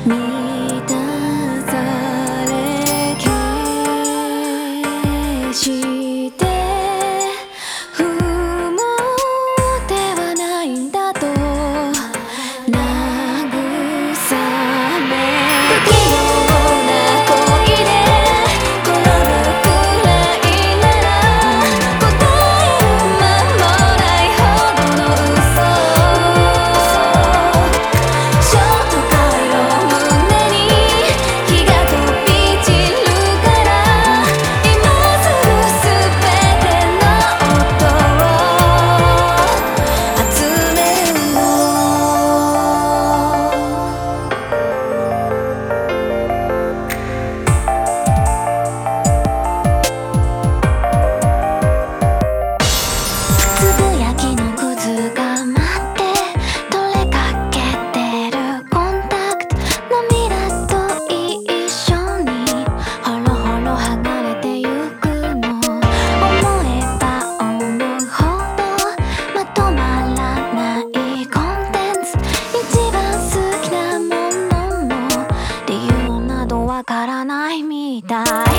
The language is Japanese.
満たされ決して不毛ではないんだと慰め不器用な恋で転ぶくらいなら答え間もないほどの嘘ショートカイロ胸に火が飛び散るから今すぐ全ての音を集めるのつぶやきの靴が待って取れかけてるコンタクト涙と一緒にほろほろ剥がれてゆくの思えば思うほどまとまらないコンテンツ一番好きなものの理由などわからないみたい